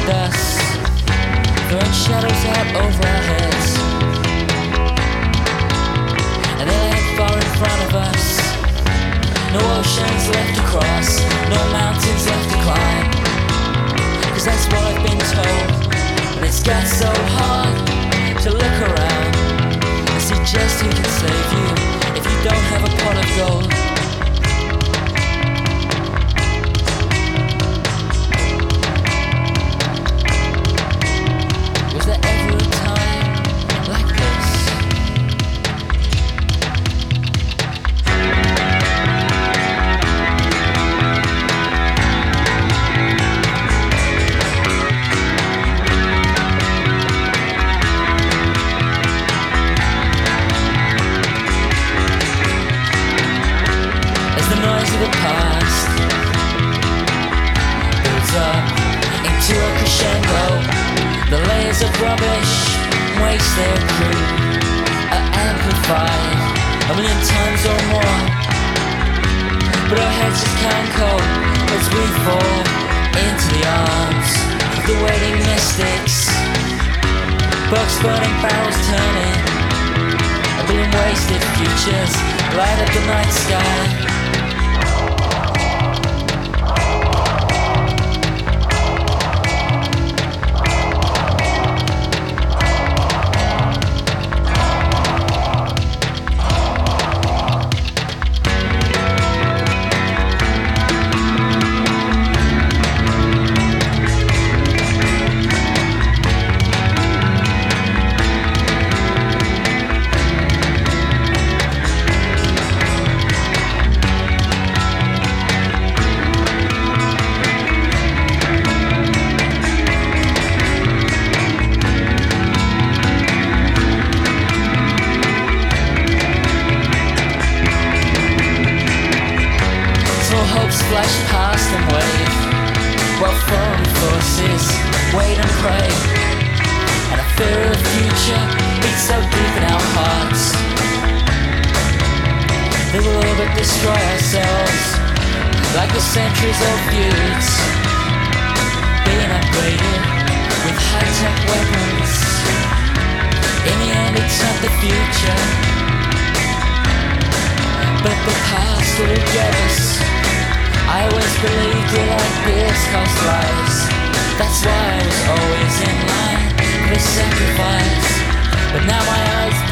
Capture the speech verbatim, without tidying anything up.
around us, throwing shadows out over our heads. And they ain't far in front of us. No oceans left to cross, no mountains left to climb. Cause that's what I've been told. And it's got so hard to look around and see just who can save you if you don't have a pot of gold. Was there ever a time like this? The noise of the past builds up into a crescendo. The layers of rubbish waste their crew are amplified a million times or more. But our heads just can't cope as we fall into the arms of the waiting mystics. Box burning, barrels turning, a billion wasted futures light up the night sky. Hopes flash past and wave, while foreign forces wait and pray. And a fear of the future beats so deep in our hearts, they will all but destroy ourselves, like the centuries of feuds being upgraded with high-tech weapons. In the end it's not the future, but the past will get us. I always believed it like this cost lives. That's why I was always in line for sacrifice. But now my eyes